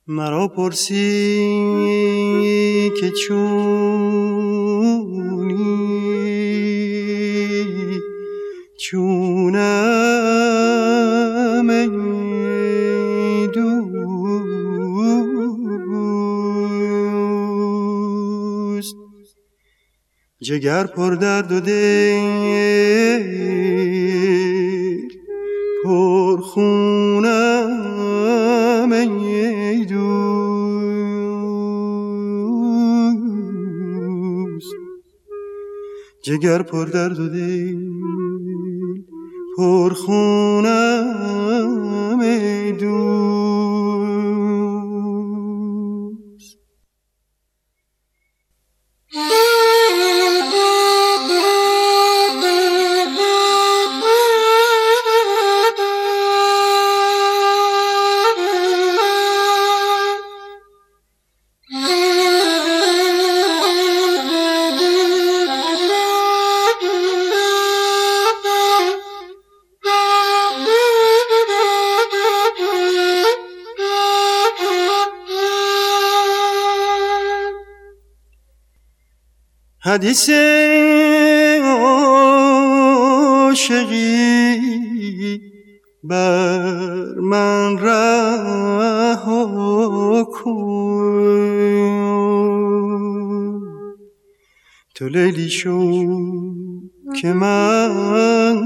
مرا پرسی که چونم ای دوست، جگر پر درد و دل پر خونم ای دوست، جگر پر درد و دل پر خونم ای دوست. حدیث عاشقی بر من رها کن، تو لیلی شو که من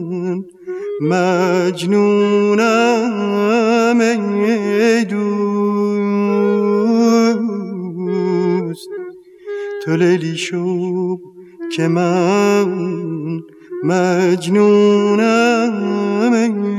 مجنونم ای دوست، تو لیلی شو که من مجنونم ای